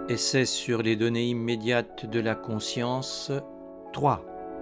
Essai sur les données immédiates de la conscience 3.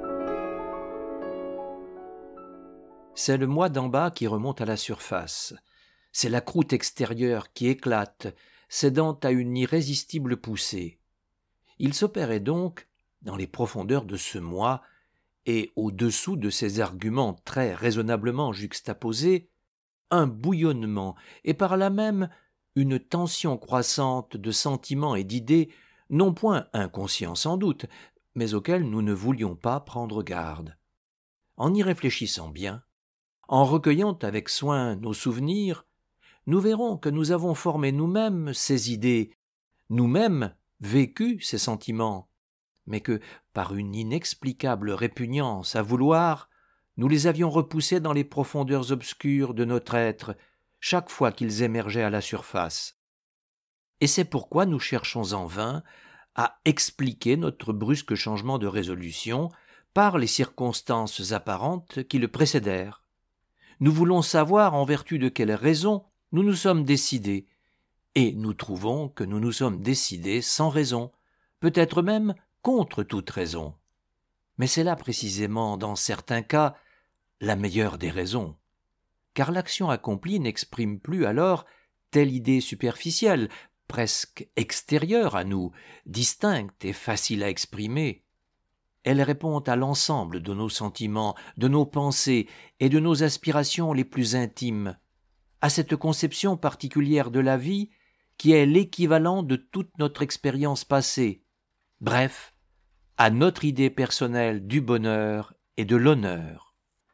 C'est le moi d'en bas qui remonte à la surface. C'est la croûte extérieure qui éclate, cédant à une irrésistible poussée. Il s'opérait donc, dans les profondeurs de ce moi, et au-dessous de ces arguments très raisonnablement juxtaposés, un bouillonnement, et par là même une tension croissante de sentiments et d'idées, non point inconscients sans doute, mais auxquels nous ne voulions pas prendre garde. En y réfléchissant bien, en recueillant avec soin nos souvenirs, nous verrons que nous avons formé nous-mêmes ces idées, nous-mêmes vécu ces sentiments, mais que, par une inexplicable répugnance à vouloir, nous les avions repoussés dans les profondeurs obscures de notre être, chaque fois qu'ils émergeaient à la surface. Et c'est pourquoi nous cherchons en vain à expliquer notre brusque changement de résolution par les circonstances apparentes qui le précédèrent. Nous voulons savoir en vertu de quelles raisons nous nous sommes décidés, et nous trouvons que nous nous sommes décidés sans raison, peut-être même contre toute raison. Mais c'est là précisément, dans certains cas, la meilleure des raisons, car l'action accomplie n'exprime plus alors telle idée superficielle, presque extérieure à nous, distincte et facile à exprimer. Elle répond à l'ensemble de nos sentiments, de nos pensées et de nos aspirations les plus intimes, à cette conception particulière de la vie qui est l'équivalent de toute notre expérience passée, bref, à notre idée personnelle du bonheur et de l'honneur.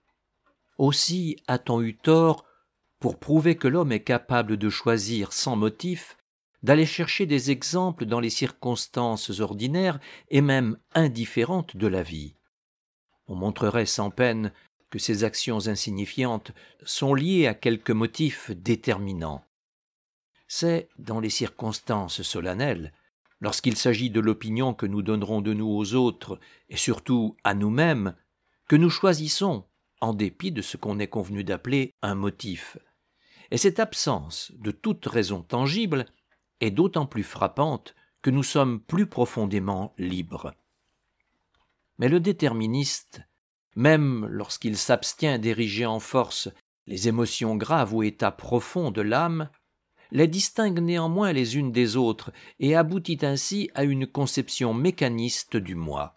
Aussi a-t-on eu tort, pour prouver que l'homme est capable de choisir sans motif, d'aller chercher des exemples dans les circonstances ordinaires et même indifférentes de la vie. On montrerait sans peine que ces actions insignifiantes sont liées à quelque motif déterminant. C'est dans les circonstances solennelles, lorsqu'il s'agit de l'opinion que nous donnerons de nous aux autres et surtout à nous-mêmes, que nous choisissons, en dépit de ce qu'on est convenu d'appeler un motif. Et cette absence de toute raison tangible est d'autant plus frappante que nous sommes plus profondément libres. Mais le déterministe, même lorsqu'il s'abstient d'ériger en force les émotions graves ou états profonds de l'âme, les distingue néanmoins les unes des autres et aboutit ainsi à une conception mécaniste du moi.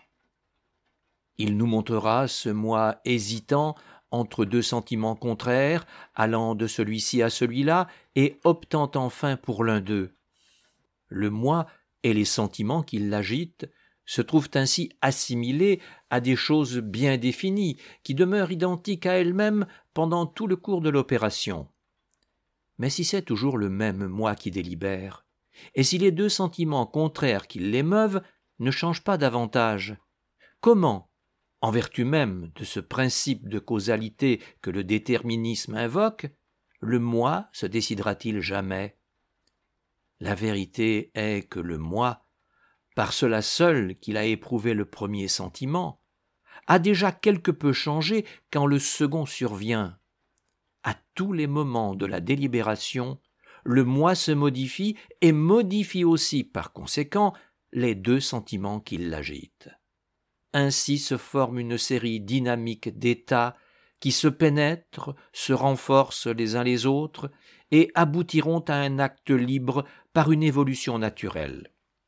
Il nous montrera ce moi hésitant entre deux sentiments contraires, allant de celui-ci à celui-là et optant enfin pour l'un d'eux. Le moi et les sentiments qui l'agitent se trouvent ainsi assimilés à des choses bien définies, qui demeurent identiques à elles-mêmes pendant tout le cours de l'opération. Mais si c'est toujours le même moi qui délibère, et si les deux sentiments contraires qui l'émeuvent ne changent pas davantage, comment, en vertu même de ce principe de causalité que le déterminisme invoque, le moi se décidera-t-il jamais ? La vérité est que le moi, par cela seul qu'il a éprouvé le premier sentiment, a déjà quelque peu changé quand le second survient. À tous les moments de la délibération, le moi se modifie et modifie aussi, par conséquent, les deux sentiments qui l'agitent. Ainsi se forme une série dynamique d'états qui se pénètrent, se renforcent les uns les autres et aboutiront à un acte libre par une évolution naturelle.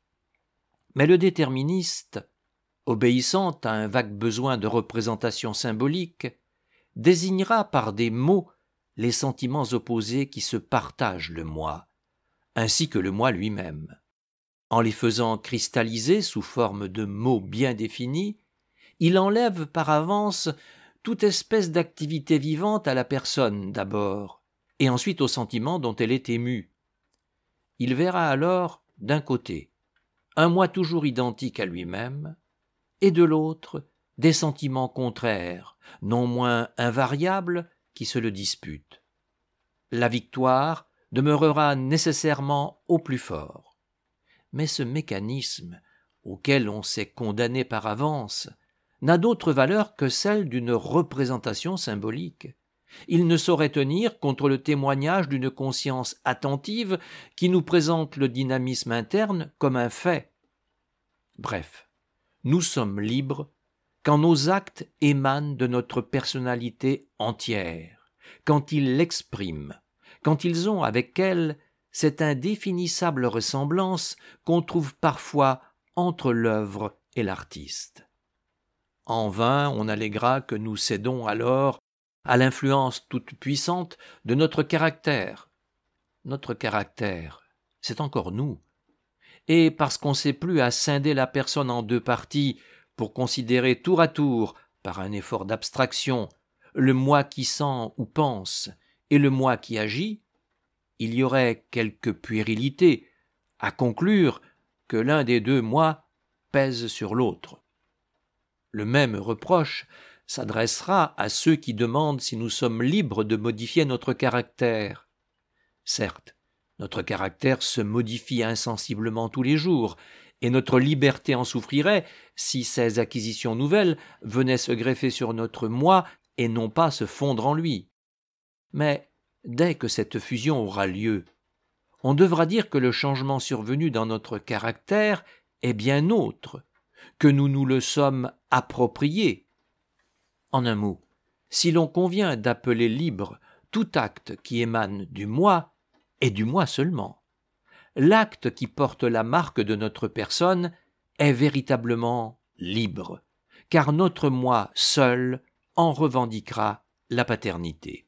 Mais le déterministe, obéissant à un vague besoin de représentation symbolique, désignera par des mots les sentiments opposés qui se partagent le moi, ainsi que le moi lui-même. En les faisant cristalliser sous forme de mots bien définis, il enlève par avance toute espèce d'activité vivante à la personne d'abord, et ensuite au sentiment dont elle est émue. Il verra alors, d'un côté, un moi toujours identique à lui-même, et de l'autre, des sentiments contraires, non moins invariables, qui se le disputent. La victoire demeurera nécessairement au plus fort. Mais ce mécanisme, auquel on s'est condamné par avance, n'a d'autre valeur que celle d'une représentation symbolique. Il ne saurait tenir contre le témoignage d'une conscience attentive qui nous présente le dynamisme interne comme un fait. Bref, nous sommes libres quand nos actes émanent de notre personnalité entière, quand ils l'expriment, quand ils ont avec elle cette indéfinissable ressemblance qu'on trouve parfois entre l'œuvre et l'artiste. En vain on alléguera que nous cédons alors à l'influence toute puissante de notre caractère. Notre caractère, c'est encore nous. Et parce qu'on ne sait plus à scinder la personne en deux parties pour considérer tour à tour, par un effort d'abstraction, le moi qui sent ou pense et le moi qui agit, il y aurait quelque puérilité à conclure que l'un des deux moi pèse sur l'autre. Le même reproche s'adressera à ceux qui demandent si nous sommes libres de modifier notre caractère. Certes, notre caractère se modifie insensiblement tous les jours, et notre liberté en souffrirait si ces acquisitions nouvelles venaient se greffer sur notre moi et non pas se fondre en lui. Mais dès que cette fusion aura lieu, on devra dire que le changement survenu dans notre caractère est bien autre, que nous nous le sommes approprié. En un mot, si l'on convient d'appeler libre tout acte qui émane du moi, et du moi seulement, l'acte qui porte la marque de notre personne est véritablement libre, car notre moi seul en revendiquera la paternité.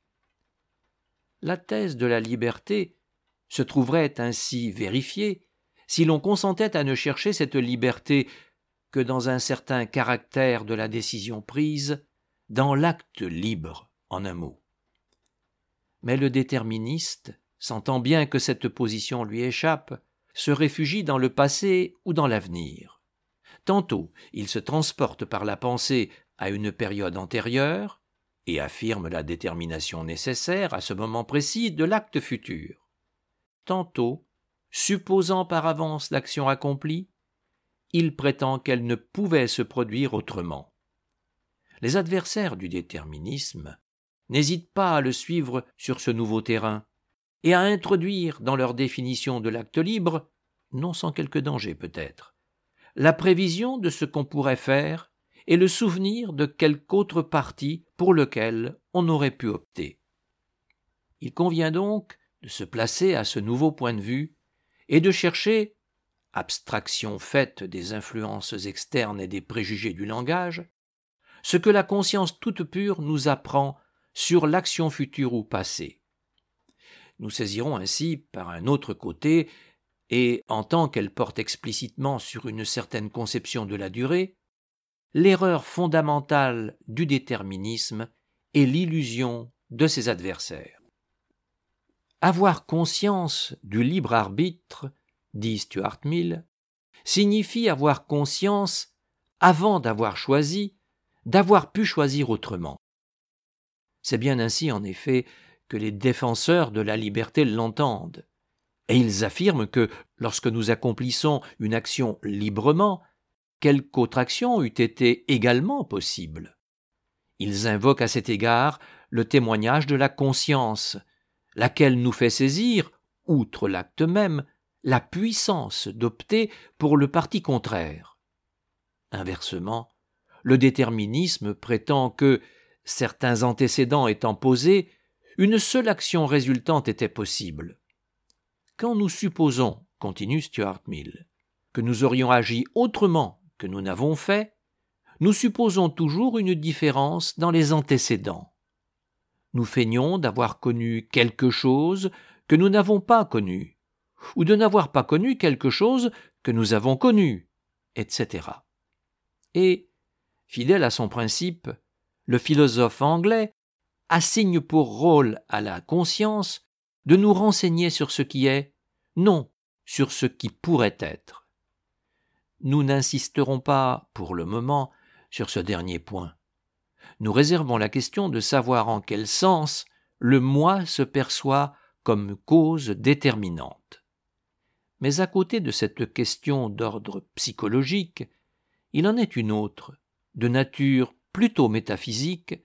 La thèse de la liberté se trouverait ainsi vérifiée si l'on consentait à ne chercher cette liberté que dans un certain caractère de la décision prise, dans l'acte libre, en un mot. Mais le déterministe, sentant bien que cette position lui échappe, se réfugie dans le passé ou dans l'avenir. Tantôt, il se transporte par la pensée à une période antérieure et affirme la détermination nécessaire à ce moment précis de l'acte futur. Tantôt, supposant par avance l'action accomplie, il prétend qu'elle ne pouvait se produire autrement. Les adversaires du déterminisme n'hésitent pas à le suivre sur ce nouveau terrain et à introduire dans leur définition de l'acte libre, non sans quelque danger peut-être, la prévision de ce qu'on pourrait faire et le souvenir de quelque autre parti pour lequel on aurait pu opter. Il convient donc de se placer à ce nouveau point de vue et de chercher, abstraction faite des influences externes et des préjugés du langage, ce que la conscience toute pure nous apprend sur l'action future ou passée. Nous saisirons ainsi par un autre côté, et en tant qu'elle porte explicitement sur une certaine conception de la durée, l'erreur fondamentale du déterminisme et l'illusion de ses adversaires. Avoir conscience du libre arbitre, dit Stuart Mill, signifie avoir conscience, avant d'avoir choisi, d'avoir pu choisir autrement. C'est bien ainsi, en effet, que les défenseurs de la liberté l'entendent, et ils affirment que, lorsque nous accomplissons une action librement, quelque autre action eût été également possible. Ils invoquent à cet égard le témoignage de la conscience, laquelle nous fait saisir, outre l'acte même, la puissance d'opter pour le parti contraire. Inversement, le déterminisme prétend que, certains antécédents étant posés, une seule action résultante était possible. Quand nous supposons, continue Stuart Mill, que nous aurions agi autrement que nous n'avons fait, nous supposons toujours une différence dans les antécédents. Nous feignons d'avoir connu quelque chose que nous n'avons pas connu, ou de n'avoir pas connu quelque chose que nous avons connu, etc. Et, fidèle à son principe, le philosophe anglais assigne pour rôle à la conscience de nous renseigner sur ce qui est, non sur ce qui pourrait être. Nous n'insisterons pas, pour le moment, sur ce dernier point. Nous réservons la question de savoir en quel sens le moi se perçoit comme cause déterminante. Mais à côté de cette question d'ordre psychologique, il en est une autre, de nature plutôt métaphysique,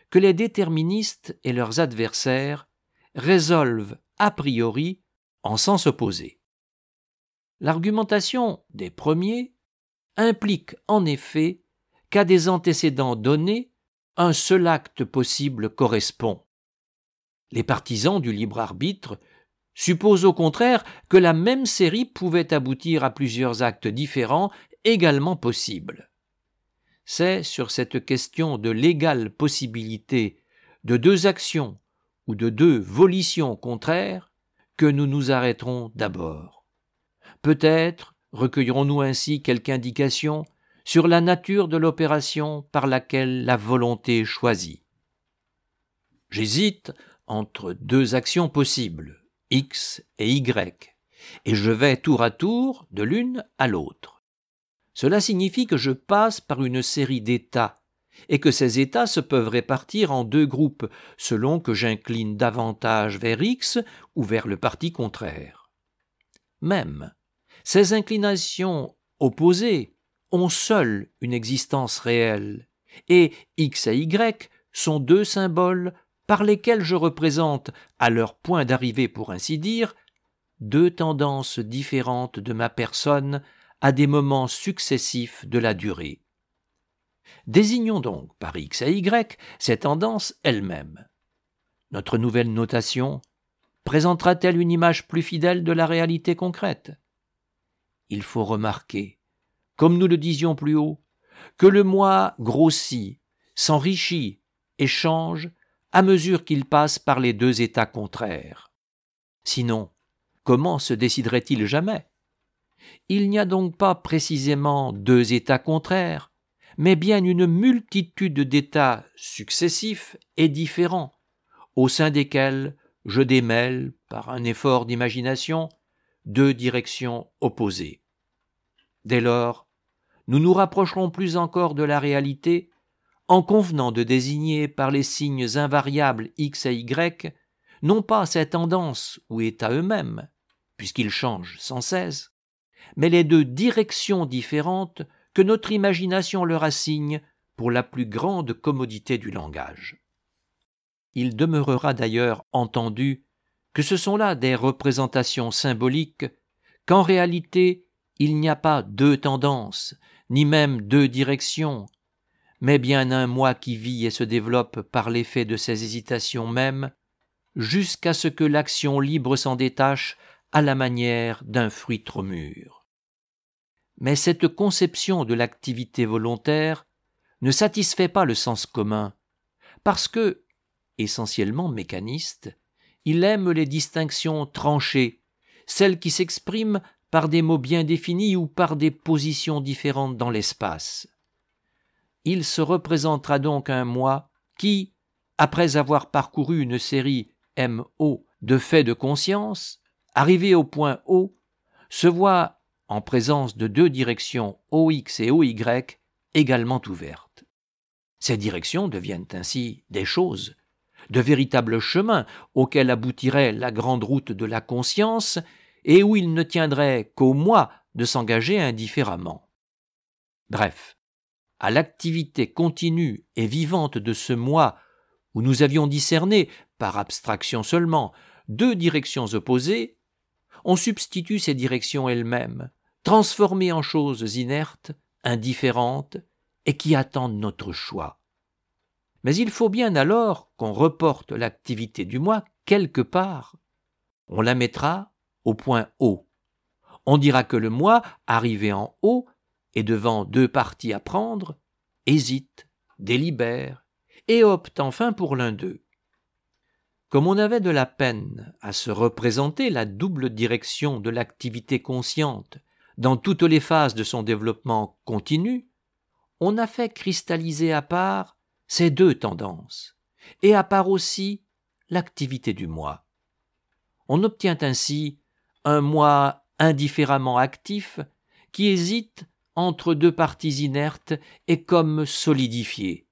que les déterministes et leurs adversaires résolvent a priori en sens opposé. L'argumentation des premiers implique en effet qu'à des antécédents donnés, un seul acte possible correspond. Les partisans du libre arbitre supposent au contraire que la même série pouvait aboutir à plusieurs actes différents également possibles. C'est sur cette question de l'égale possibilité de deux actions ou de deux volitions contraires que nous nous arrêterons d'abord. Peut-être recueillerons-nous ainsi quelque indication sur la nature de l'opération par laquelle la volonté choisit. J'hésite entre deux actions possibles, X et Y, et je vais tour à tour de l'une à l'autre. Cela signifie que je passe par une série d'états, et que ces états se peuvent répartir en deux groupes, selon que j'incline davantage vers X ou vers le parti contraire. Même, ces inclinations opposées ont seules une existence réelle, et X et Y sont deux symboles par lesquels je représente, à leur point d'arrivée pour ainsi dire, deux tendances différentes de ma personne à des moments successifs de la durée. Désignons donc par X et Y ces tendances elles-mêmes. Notre nouvelle notation présentera-t-elle une image plus fidèle de la réalité concrète ? Il faut remarquer, comme nous le disions plus haut, que le moi grossit, s'enrichit et change à mesure qu'il passe par les deux états contraires. Sinon, comment se déciderait-il jamais ? Il n'y a donc pas précisément deux états contraires, mais bien une multitude d'états successifs et différents, au sein desquels je démêle, par un effort d'imagination, deux directions opposées. Dès lors, nous nous rapprocherons plus encore de la réalité en convenant de désigner par les signes invariables X et Y non pas ces tendances ou états eux-mêmes, puisqu'ils changent sans cesse, mais les deux directions différentes que notre imagination leur assigne pour la plus grande commodité du langage. Il demeurera d'ailleurs entendu que ce sont là des représentations symboliques, qu'en réalité il n'y a pas deux tendances, ni même deux directions, mais bien un moi qui vit et se développe par l'effet de ses hésitations mêmes, jusqu'à ce que l'action libre s'en détache à la manière d'un fruit trop mûr. Mais cette conception de l'activité volontaire ne satisfait pas le sens commun, parce que, essentiellement mécaniste, il aime les distinctions tranchées, celles qui s'expriment par des mots bien définis ou par des positions différentes dans l'espace. Il se représentera donc un moi qui, après avoir parcouru une série MO de faits de conscience, arrivé au point O, se voit en présence de deux directions OX et OY également ouvertes. Ces directions deviennent ainsi des choses, de véritables chemins auxquels aboutirait la grande route de la conscience et où il ne tiendrait qu'au moi de s'engager indifféremment. Bref, à l'activité continue et vivante de ce moi où nous avions discerné, par abstraction seulement, deux directions opposées, on substitue ces directions elles-mêmes, transformées en choses inertes, indifférentes, et qui attendent notre choix. Mais il faut bien alors qu'on reporte l'activité du moi quelque part. On la mettra au point O. On dira que le moi, arrivé en haut, et devant deux partis à prendre, hésite, délibère, et opte enfin pour l'un d'eux. Comme on avait de la peine à se représenter la double direction de l'activité consciente dans toutes les phases de son développement continu, on a fait cristalliser à part ces deux tendances, et à part aussi l'activité du moi. On obtient ainsi un moi indifféremment actif qui hésite entre deux parties inertes et comme solidifié.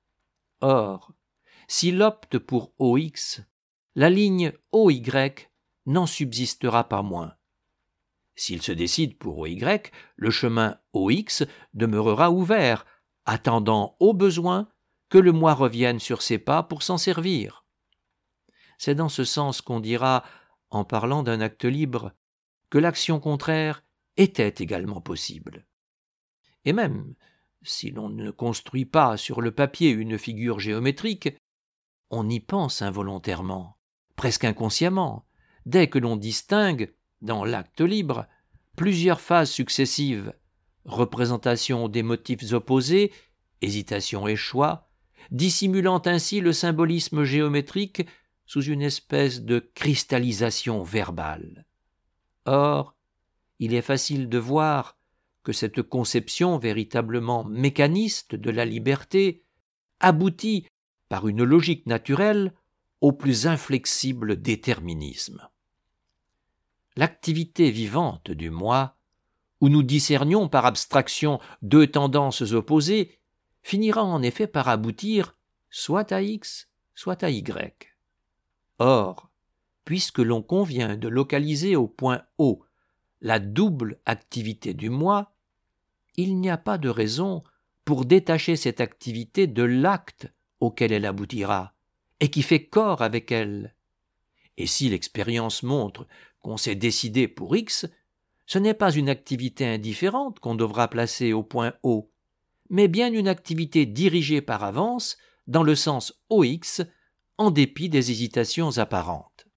Or, s'il opte pour OX, la ligne OY n'en subsistera pas moins. S'il se décide pour OY, le chemin OX demeurera ouvert, attendant au besoin que le moi revienne sur ses pas pour s'en servir. C'est dans ce sens qu'on dira, en parlant d'un acte libre, que l'action contraire était également possible. Et même, si l'on ne construit pas sur le papier une figure géométrique, on y pense involontairement, presque inconsciemment, dès que l'on distingue, dans l'acte libre, plusieurs phases successives, représentation des motifs opposés, hésitation et choix, dissimulant ainsi le symbolisme géométrique sous une espèce de cristallisation verbale. Or, il est facile de voir que cette conception véritablement mécaniste de la liberté aboutit, par une logique naturelle, au plus inflexible déterminisme. L'activité vivante du moi, où nous discernions par abstraction deux tendances opposées, finira en effet par aboutir soit à X, soit à Y. Or, puisque l'on convient de localiser au point O la double activité du moi, il n'y a pas de raison pour détacher cette activité de l'acte auquel elle aboutira, et qui fait corps avec elle. Et si l'expérience montre qu'on s'est décidé pour X, ce n'est pas une activité indifférente qu'on devra placer au point O, mais bien une activité dirigée par avance dans le sens OX, en dépit des hésitations apparentes.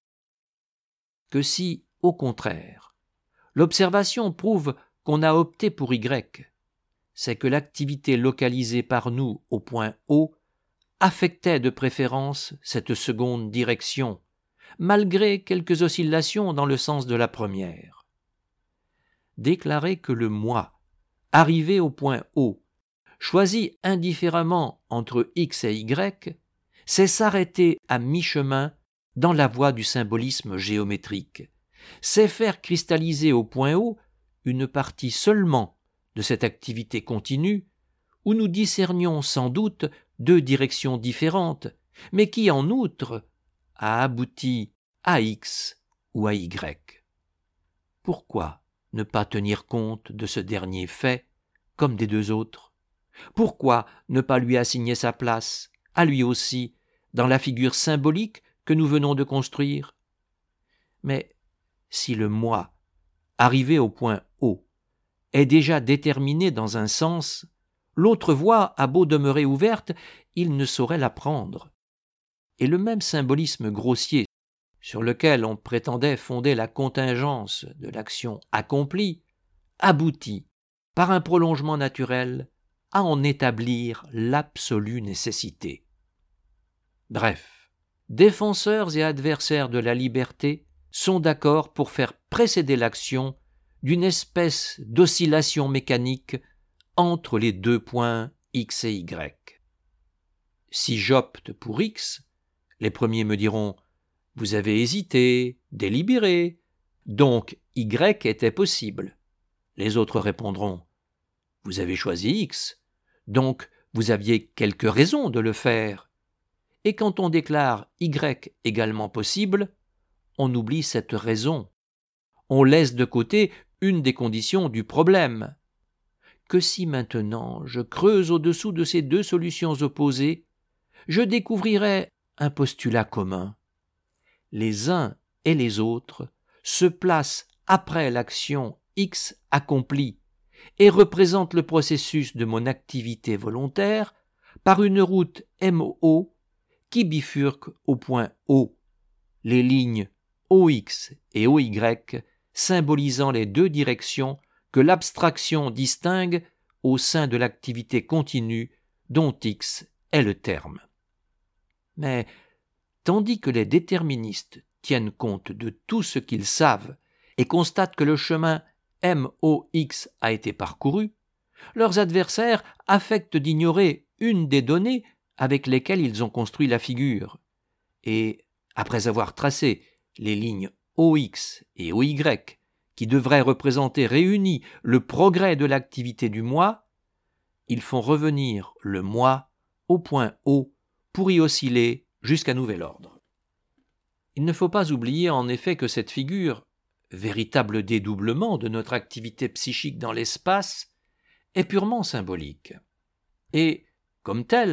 Que si, au contraire, l'observation prouve qu'on a opté pour Y, c'est que l'activité localisée par nous au point O affectait de préférence cette seconde direction, malgré quelques oscillations dans le sens de la première. Déclarer que le moi, arrivé au point O, choisit indifféremment entre X et Y, c'est s'arrêter à mi-chemin dans la voie du symbolisme géométrique, c'est faire cristalliser au point O une partie seulement de cette activité continue, où nous discernions sans doute deux directions différentes, mais qui en outre a abouti à X ou à Y. Pourquoi ne pas tenir compte de ce dernier fait comme des deux autres? Pourquoi ne pas lui assigner sa place, à lui aussi, dans la figure symbolique que nous venons de construire? Mais si le moi, arrivé au point O, est déjà déterminé dans un sens, l'autre voie a beau demeurer ouverte, il ne saurait la prendre. Et le même symbolisme grossier sur lequel on prétendait fonder la contingence de l'action accomplie aboutit, par un prolongement naturel, à en établir l'absolue nécessité. Bref, défenseurs et adversaires de la liberté sont d'accord pour faire précéder l'action d'une espèce d'oscillation mécanique entre les deux points X et Y. Si j'opte pour X, les premiers me diront « Vous avez hésité, délibéré, donc Y était possible ». Les autres répondront « Vous avez choisi X, donc vous aviez quelques raisons de le faire ». Et quand on déclare Y également possible, on oublie cette raison. On laisse de côté une des conditions du problème. Que si maintenant je creuse au-dessous de ces deux solutions opposées, je découvrirais un postulat commun. Les uns et les autres se placent après l'action X accomplie et représentent le processus de mon activité volontaire par une route MO qui bifurque au point O, les lignes OX et OY symbolisant les deux directions que l'abstraction distingue au sein de l'activité continue dont X est le terme. Mais, tandis que les déterministes tiennent compte de tout ce qu'ils savent et constatent que le chemin MOX a été parcouru, leurs adversaires affectent d'ignorer une des données avec lesquelles ils ont construit la figure, et, après avoir tracé les lignes OX et OY, qui devraient représenter réunis le progrès de l'activité du moi, ils font revenir le moi au point O pour y osciller jusqu'à nouvel ordre. Il ne faut pas oublier en effet que cette figure, véritable dédoublement de notre activité psychique dans l'espace, est purement symbolique. Et, comme telle,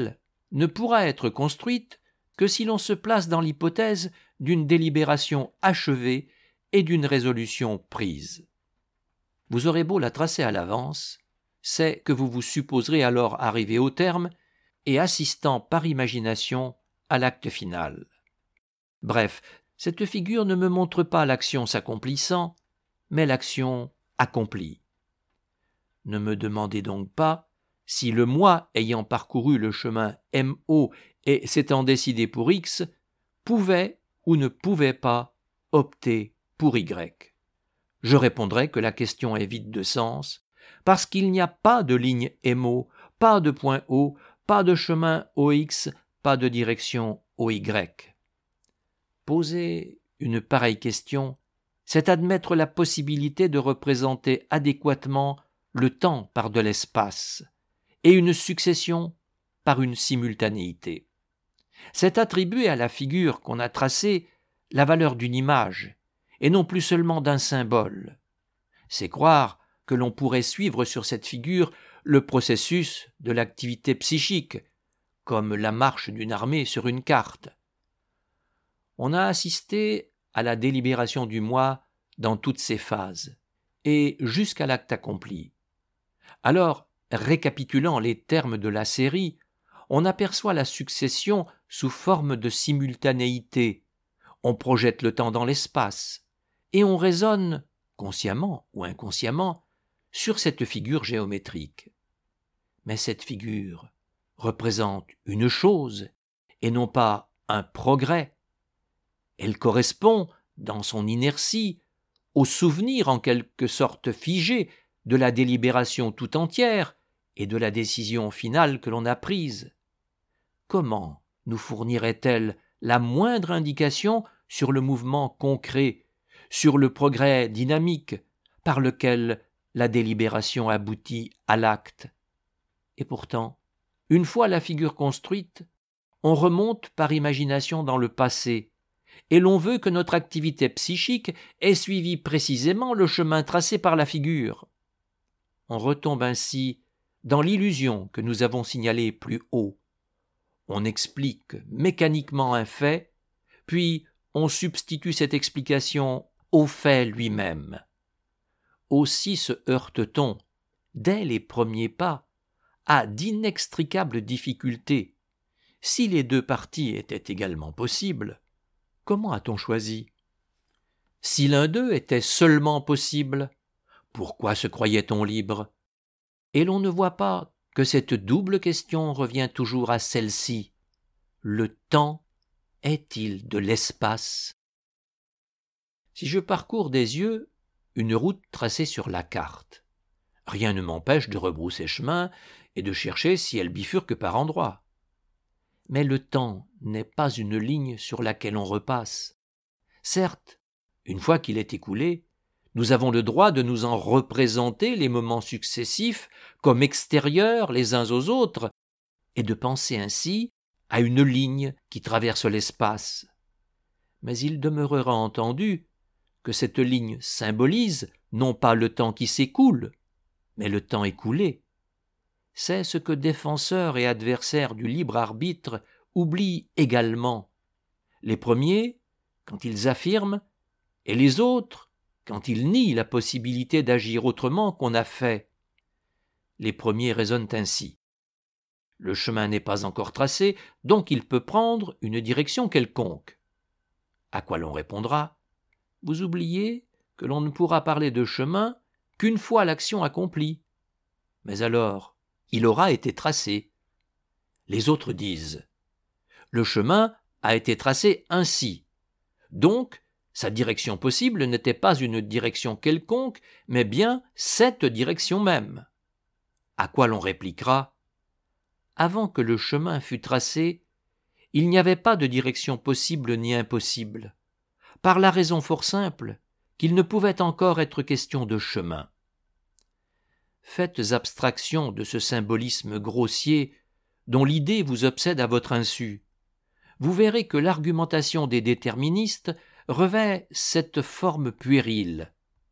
ne pourra être construite que si l'on se place dans l'hypothèse d'une délibération achevée et d'une résolution prise. Vous aurez beau la tracer à l'avance, c'est que vous vous supposerez alors arrivé au terme et assistant par imagination à l'acte final. Bref, cette figure ne me montre pas l'action s'accomplissant, mais l'action accomplie. Ne me demandez donc pas si le moi ayant parcouru le chemin MO et s'étant décidé pour X, pouvait ou ne pouvait pas opter pour Y. Je répondrai que la question est vide de sens, parce qu'il n'y a pas de ligne MO, pas de point O, pas de chemin OX, pas de direction OY. Poser une pareille question, c'est admettre la possibilité de représenter adéquatement le temps par de l'espace et une succession par une simultanéité. C'est attribuer à la figure qu'on a tracée la valeur d'une image et non plus seulement d'un symbole. C'est croire que l'on pourrait suivre sur cette figure le processus de l'activité psychique, comme la marche d'une armée sur une carte. On a assisté à la délibération du moi dans toutes ses phases, et jusqu'à l'acte accompli. Alors, récapitulant les termes de la série, on aperçoit la succession sous forme de simultanéité, on projette le temps dans l'espace, et on raisonne, consciemment ou inconsciemment, sur cette figure géométrique. Mais cette figure représente une chose, et non pas un progrès. Elle correspond, dans son inertie, au souvenir en quelque sorte figé de la délibération tout entière et de la décision finale que l'on a prise. Comment nous fournirait-elle la moindre indication sur le mouvement concret, sur le progrès dynamique par lequel la délibération aboutit à l'acte? Et pourtant, une fois la figure construite, on remonte par imagination dans le passé, et l'on veut que notre activité psychique ait suivi précisément le chemin tracé par la figure. On retombe ainsi dans l'illusion que nous avons signalée plus haut. On explique mécaniquement un fait, puis on substitue cette explication au fait lui-même. Aussi se heurte-t-on, dès les premiers pas, à d'inextricables difficultés. Si les deux parties étaient également possibles, comment a-t-on choisi? Si l'un d'eux était seulement possible, pourquoi se croyait-on libre? Et l'on ne voit pas que cette double question revient toujours à celle-ci. Le temps est-il de l'espace? Si je parcours des yeux une route tracée sur la carte, rien ne m'empêche de rebrousser chemin et de chercher si elle bifurque par endroits. Mais le temps n'est pas une ligne sur laquelle on repasse. Certes, une fois qu'il est écoulé, nous avons le droit de nous en représenter les moments successifs comme extérieurs les uns aux autres, et de penser ainsi à une ligne qui traverse l'espace. Mais il demeurera entendu que cette ligne symbolise non pas le temps qui s'écoule, mais le temps écoulé. C'est ce que défenseurs et adversaires du libre arbitre oublient également. Les premiers, quand ils affirment, et les autres, quand ils nient la possibilité d'agir autrement qu'on a fait. Les premiers raisonnent ainsi. Le chemin n'est pas encore tracé, donc il peut prendre une direction quelconque. À quoi l'on répondra: vous oubliez que l'on ne pourra parler de chemin qu'une fois l'action accomplie. Mais alors, il aura été tracé. Les autres disent: le chemin a été tracé ainsi. Donc, sa direction possible n'était pas une direction quelconque, mais bien cette direction même. À quoi l'on répliquera: avant que le chemin fût tracé, il n'y avait pas de direction possible ni impossible, par la raison fort simple qu'il ne pouvait encore être question de chemin. Faites abstraction de ce symbolisme grossier dont l'idée vous obsède à votre insu. Vous verrez que l'argumentation des déterministes revêt cette forme puérile.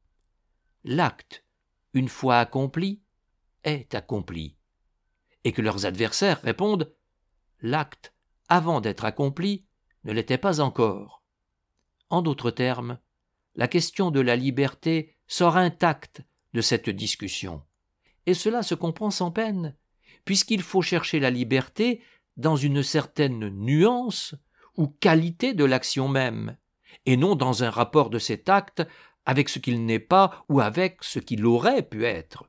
L'acte, une fois accompli, est accompli. Et que leurs adversaires répondent: l'acte, avant d'être accompli, ne l'était pas encore. En d'autres termes, la question de la liberté sort intacte de cette discussion. Et cela se comprend sans peine, puisqu'il faut chercher la liberté dans une certaine nuance ou qualité de l'action même, et non dans un rapport de cet acte avec ce qu'il n'est pas ou avec ce qu'il aurait pu être.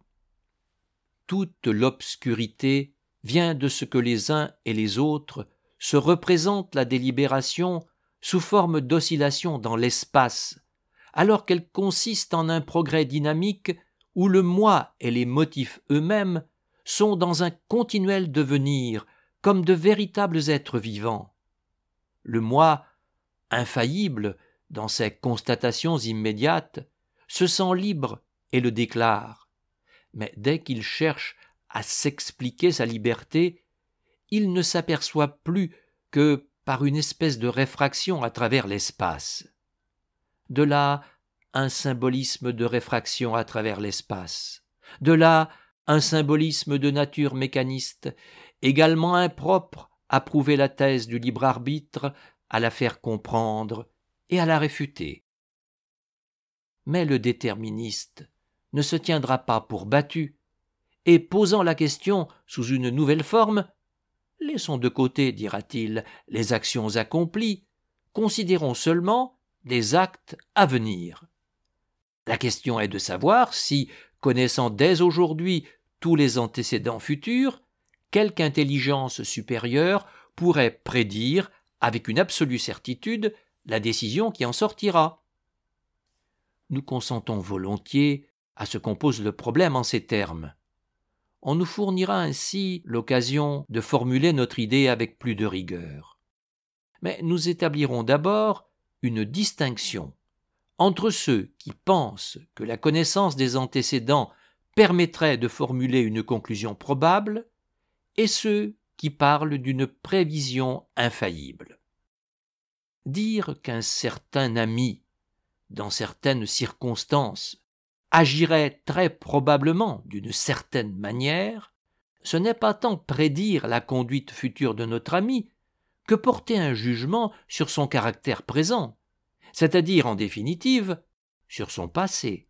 Toute l'obscurité vient de ce que les uns et les autres se représentent la délibération sous forme d'oscillation dans l'espace, alors qu'elle consiste en un progrès dynamique où le moi et les motifs eux-mêmes sont dans un continuel devenir, comme de véritables êtres vivants. Le moi, infaillible dans ses constatations immédiates, se sent libre et le déclare. Mais dès qu'il cherche à s'expliquer sa liberté, il ne s'aperçoit plus que par une espèce de réfraction à travers l'espace. De là, un symbolisme de réfraction à travers l'espace. De là, un symbolisme de nature mécaniste, également impropre à prouver la thèse du libre arbitre, à la faire comprendre et à la réfuter. Mais le déterministe ne se tiendra pas pour battu, et posant la question sous une nouvelle forme, « Laissons de côté, dira-t-il, les actions accomplies, considérons seulement des actes à venir. » La question est de savoir si, connaissant dès aujourd'hui tous les antécédents futurs, quelque intelligence supérieure pourrait prédire, avec une absolue certitude, la décision qui en sortira. Nous consentons volontiers à ce qu'on pose le problème en ces termes. On nous fournira ainsi l'occasion de formuler notre idée avec plus de rigueur. Mais nous établirons d'abord une distinction entre ceux qui pensent que la connaissance des antécédents permettrait de formuler une conclusion probable et ceux qui parlent d'une prévision infaillible. Dire qu'un certain ami, dans certaines circonstances, agirait très probablement d'une certaine manière, ce n'est pas tant prédire la conduite future de notre ami que porter un jugement sur son caractère présent, c'est-à-dire en définitive sur son passé.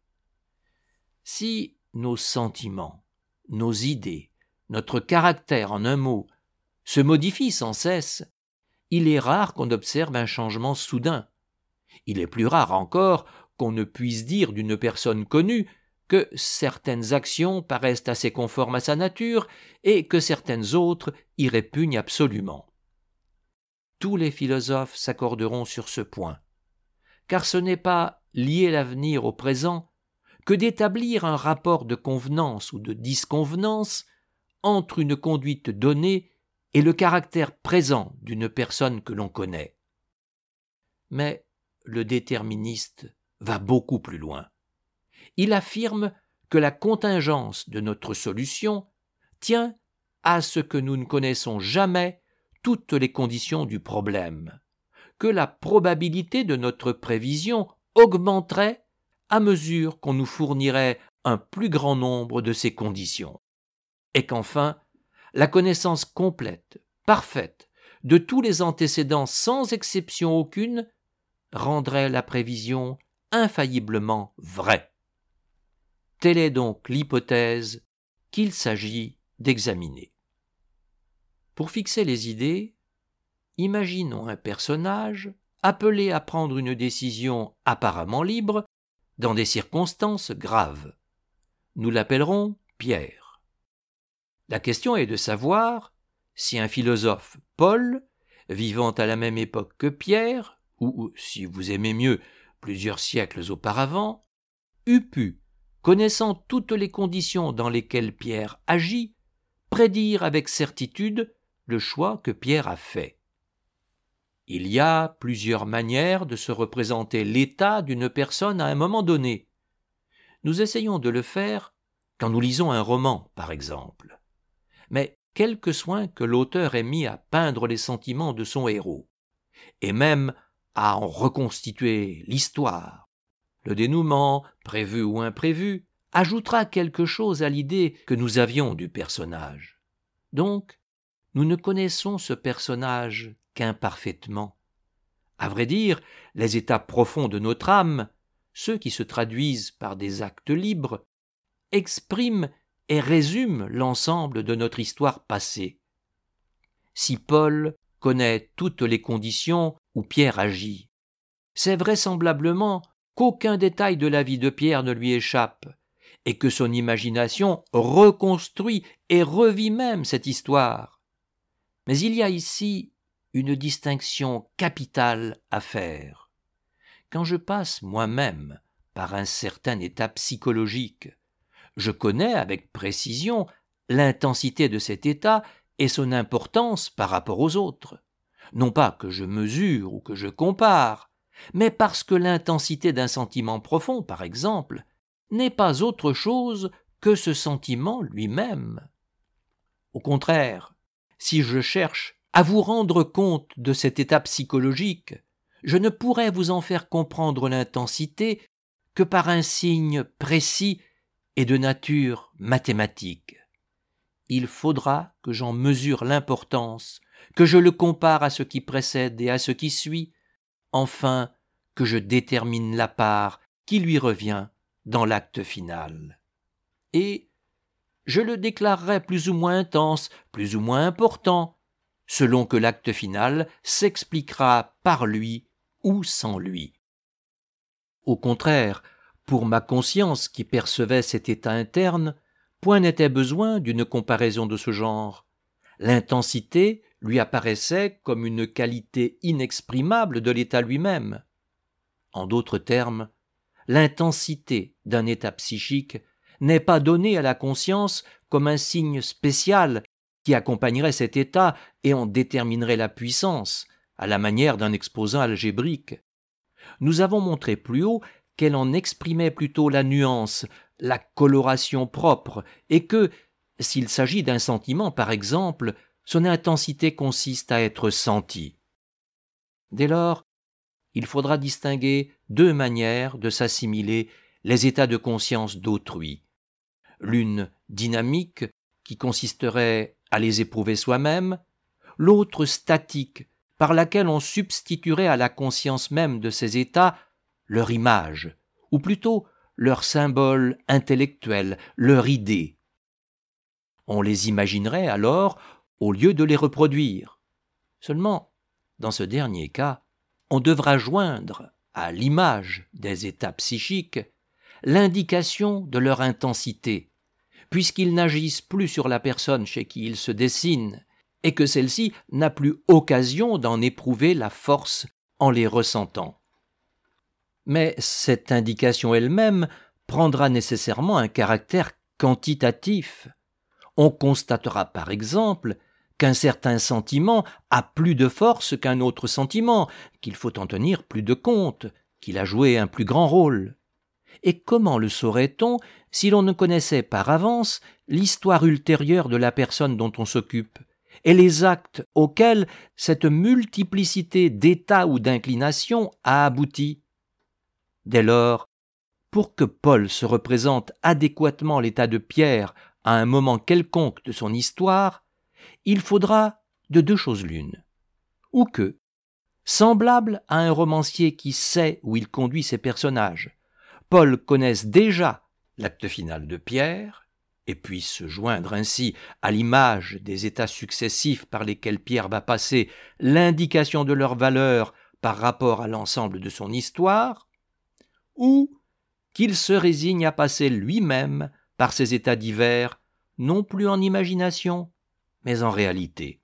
Si nos sentiments, nos idées, notre caractère en un mot, se modifient sans cesse, il est rare qu'on observe un changement soudain. Il est plus rare encore qu'on ne puisse dire d'une personne connue que certaines actions paraissent assez conformes à sa nature et que certaines autres y répugnent absolument. Tous les philosophes s'accorderont sur ce point, car ce n'est pas lier l'avenir au présent que d'établir un rapport de convenance ou de disconvenance entre une conduite donnée et le caractère présent d'une personne que l'on connaît. Mais le déterministe va beaucoup plus loin. Il affirme que la contingence de notre solution tient à ce que nous ne connaissons jamais toutes les conditions du problème, que la probabilité de notre prévision augmenterait à mesure qu'on nous fournirait un plus grand nombre de ces conditions, et qu'enfin, la connaissance complète, parfaite, de tous les antécédents sans exception aucune rendrait la prévision infailliblement vraie. Telle est donc l'hypothèse qu'il s'agit d'examiner. Pour fixer les idées, imaginons un personnage appelé à prendre une décision apparemment libre dans des circonstances graves. Nous l'appellerons Pierre. La question est de savoir si un philosophe, Paul, vivant à la même époque que Pierre, ou, si vous aimez mieux, plusieurs siècles auparavant, eût pu, connaissant toutes les conditions dans lesquelles Pierre agit, prédire avec certitude le choix que Pierre a fait. Il y a plusieurs manières de se représenter l'état d'une personne à un moment donné. Nous essayons de le faire quand nous lisons un roman, par exemple. Mais quelque soin que l'auteur ait mis à peindre les sentiments de son héros, et même à en reconstituer l'histoire, le dénouement, prévu ou imprévu, ajoutera quelque chose à l'idée que nous avions du personnage. Donc, nous ne connaissons ce personnage qu'imparfaitement. À vrai dire, les états profonds de notre âme, ceux qui se traduisent par des actes libres, expriment et résument l'ensemble de notre histoire passée. Si Paul connaît toutes les conditions où Pierre agit, c'est vraisemblablement qu'aucun détail de la vie de Pierre ne lui échappe, et que son imagination reconstruit et revit même cette histoire. Mais il y a ici une distinction capitale à faire. Quand je passe moi-même par un certain état psychologique, je connais avec précision l'intensité de cet état et son importance par rapport aux autres. Non pas que je mesure ou que je compare, mais parce que l'intensité d'un sentiment profond, par exemple, n'est pas autre chose que ce sentiment lui-même. Au contraire, si je cherche à vous rendre compte de cet état psychologique, je ne pourrais vous en faire comprendre l'intensité que par un signe précis et de nature mathématique. Il faudra que j'en mesure l'importance, que je le compare à ce qui précède et à ce qui suit, enfin que je détermine la part qui lui revient dans l'acte final. Et je le déclarerai plus ou moins intense, plus ou moins important, selon que l'acte final s'expliquera par lui ou sans lui. Au contraire, pour ma conscience qui percevait cet état interne, point n'était besoin d'une comparaison de ce genre. L'intensité lui apparaissait comme une qualité inexprimable de l'état lui-même. En d'autres termes, l'intensité d'un état psychique n'est pas donnée à la conscience comme un signe spécial qui accompagnerait cet état et en déterminerait la puissance, à la manière d'un exposant algébrique. Nous avons montré plus haut qu'elle en exprimait plutôt la nuance, la coloration propre, et que, s'il s'agit d'un sentiment par exemple, son intensité consiste à être sentie. Dès lors, il faudra distinguer deux manières de s'assimiler les états de conscience d'autrui. L'une dynamique, qui consisterait à les éprouver soi-même, l'autre statique, par laquelle on substituerait à la conscience même de ces états leur image, ou plutôt leur symbole intellectuel, leur idée. On les imaginerait alors au lieu de les reproduire. Seulement, dans ce dernier cas, on devra joindre à l'image des états psychiques l'indication de leur intensité, puisqu'ils n'agissent plus sur la personne chez qui ils se dessinent, et que celle-ci n'a plus occasion d'en éprouver la force en les ressentant. Mais cette indication elle-même prendra nécessairement un caractère quantitatif. On constatera par exemple qu'un certain sentiment a plus de force qu'un autre sentiment, qu'il faut en tenir plus de compte, qu'il a joué un plus grand rôle. Et comment le saurait-on si l'on ne connaissait par avance l'histoire ultérieure de la personne dont on s'occupe, et les actes auxquels cette multiplicité d'états ou d'inclinations a abouti? Dès lors, pour que Paul se représente adéquatement l'état de Pierre à un moment quelconque de son histoire, il faudra de deux choses l'une. Ou que, semblable à un romancier qui sait où il conduit ses personnages, Paul connaisse déjà l'acte final de Pierre, et puisse se joindre ainsi à l'image des états successifs par lesquels Pierre va passer l'indication de leur valeur par rapport à l'ensemble de son histoire, ou qu'il se résigne à passer lui-même par ces états divers, non plus en imagination, mais en réalité.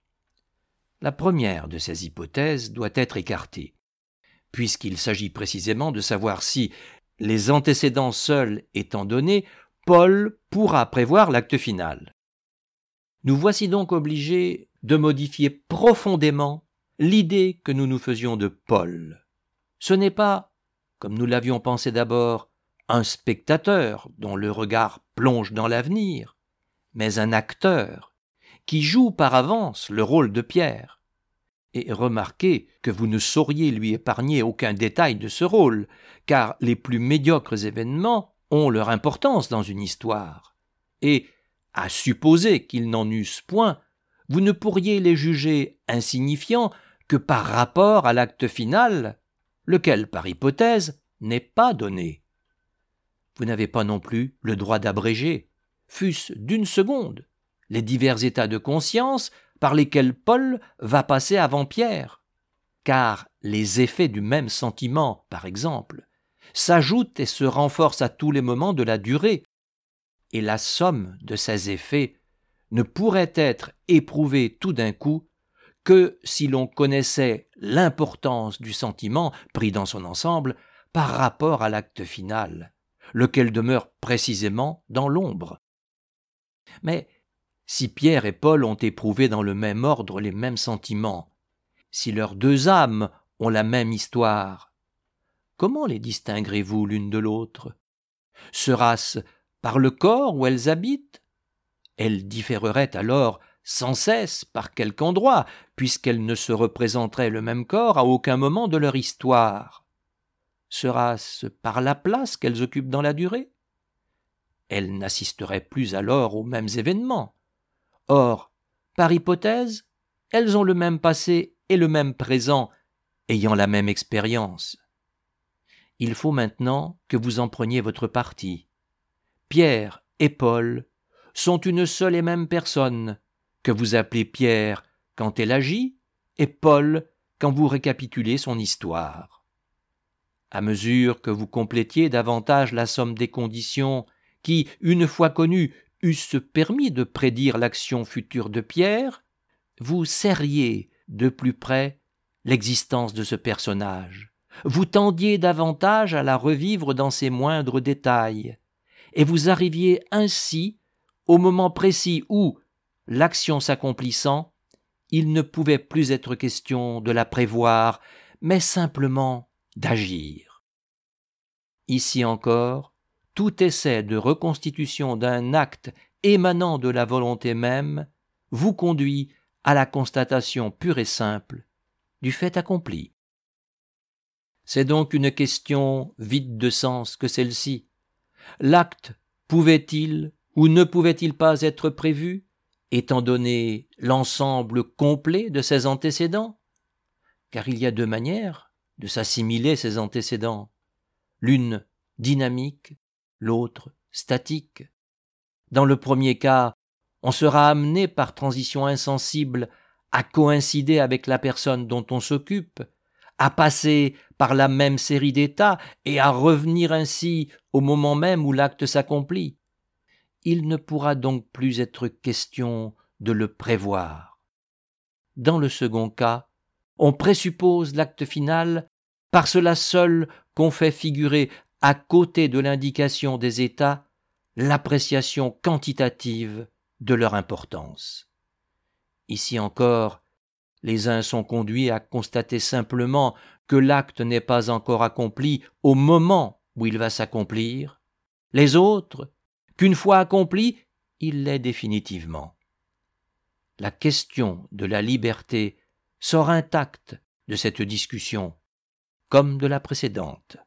La première de ces hypothèses doit être écartée, puisqu'il s'agit précisément de savoir si, les antécédents seuls étant donnés, Paul pourra prévoir l'acte final. Nous voici donc obligés de modifier profondément l'idée que nous nous faisions de Paul. Ce n'est pas, comme nous l'avions pensé d'abord, un spectateur dont le regard plonge dans l'avenir, mais un acteur qui joue par avance le rôle de Pierre. Et remarquez que vous ne sauriez lui épargner aucun détail de ce rôle, car les plus médiocres événements ont leur importance dans une histoire. Et, à supposer qu'ils n'en eussent point, vous ne pourriez les juger insignifiants que par rapport à l'acte final, lequel, par hypothèse, n'est pas donné. Vous n'avez pas non plus le droit d'abréger, fût-ce d'une seconde, les divers états de conscience par lesquels Paul va passer avant Pierre, car les effets du même sentiment, par exemple, s'ajoutent et se renforcent à tous les moments de la durée, et la somme de ces effets ne pourrait être éprouvée tout d'un coup que si l'on connaissait l'importance du sentiment pris dans son ensemble par rapport à l'acte final, lequel demeure précisément dans l'ombre. Mais si Pierre et Paul ont éprouvé dans le même ordre les mêmes sentiments, si leurs deux âmes ont la même histoire, comment les distinguerez-vous l'une de l'autre? Sera-ce par le corps où elles habitent? Elles différeraient alors sans cesse par quelque endroit, puisqu'elles ne se représenteraient le même corps à aucun moment de leur histoire. Sera-ce par la place qu'elles occupent dans la durée? Elles n'assisteraient plus alors aux mêmes événements. Or, par hypothèse, elles ont le même passé et le même présent, ayant la même expérience. Il faut maintenant que vous en preniez votre parti. Pierre et Paul sont une seule et même personne, que vous appelez Pierre quand elle agit, et Paul quand vous récapitulez son histoire. À mesure que vous complétiez davantage la somme des conditions qui, une fois connues, eussent permis de prédire l'action future de Pierre, vous serriez de plus près l'existence de ce personnage, vous tendiez davantage à la revivre dans ses moindres détails, et vous arriviez ainsi au moment précis où, l'action s'accomplissant, il ne pouvait plus être question de la prévoir, mais simplement d'agir. Ici encore, tout essai de reconstitution d'un acte émanant de la volonté même vous conduit à la constatation pure et simple du fait accompli. C'est donc une question vide de sens que celle-ci. L'acte pouvait-il ou ne pouvait-il pas être prévu, étant donné l'ensemble complet de ses antécédents? Car il y a deux manières de s'assimiler ces antécédents, l'une dynamique, l'autre statique. Dans le premier cas, on sera amené par transition insensible à coïncider avec la personne dont on s'occupe, à passer par la même série d'états et à revenir ainsi au moment même où l'acte s'accomplit. Il ne pourra donc plus être question de le prévoir. Dans le second cas, on présuppose l'acte final par cela seul qu'on fait figurer à côté de l'indication des états l'appréciation quantitative de leur importance. Ici encore, les uns sont conduits à constater simplement que l'acte n'est pas encore accompli au moment où il va s'accomplir, les autres, qu'une fois accompli, il l'est définitivement. La question de la liberté sort intacte de cette discussion, comme de la précédente.